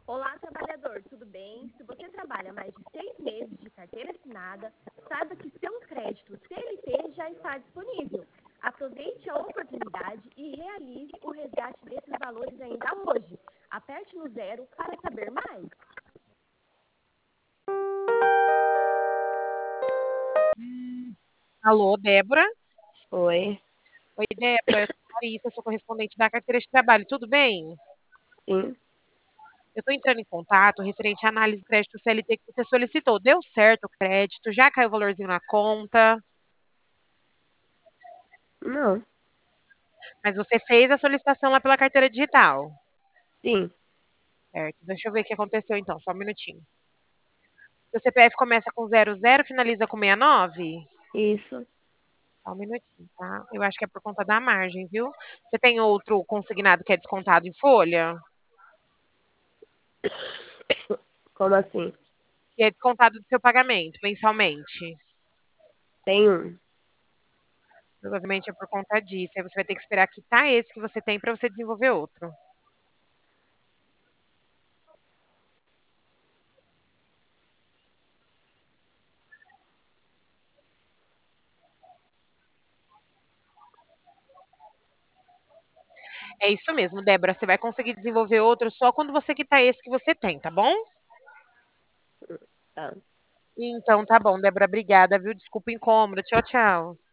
Olá, trabalhador, tudo bem? Se você trabalha mais de 6 meses de carteira assinada, saiba que seu crédito CLT já está disponível. Aproveite a oportunidade e realize o resgate desses valores ainda hoje. Aperte no zero para saber mais. Alô, Débora? Oi, Oi, Débora, eu sou Larissa, sou correspondente da carteira de trabalho, tudo bem? sim. Eu estou entrando em contato referente à análise de crédito CLT que você solicitou. Deu certo o crédito? Já caiu o valorzinho na conta? Não, Mas você fez a solicitação lá pela carteira digital, sim, certo? Deixa eu ver o que aconteceu então, só um minutinho. Seu CPF começa com 00, finaliza com 69? isso. Só um minutinho, tá? Eu acho que é por conta da margem, viu? Você tem outro consignado que é descontado em folha? Como assim? Que é descontado do seu pagamento mensalmente? Tem um. Provavelmente é por conta disso. Aí você vai ter que esperar quitar esse que você tem para você desenvolver outro. É isso mesmo, Débora. Você vai conseguir desenvolver outro só quando você quitar esse que você tem, tá bom? Tá. Então, tá bom, Débora. Obrigada, viu? Desculpa o incômodo. Tchau, tchau.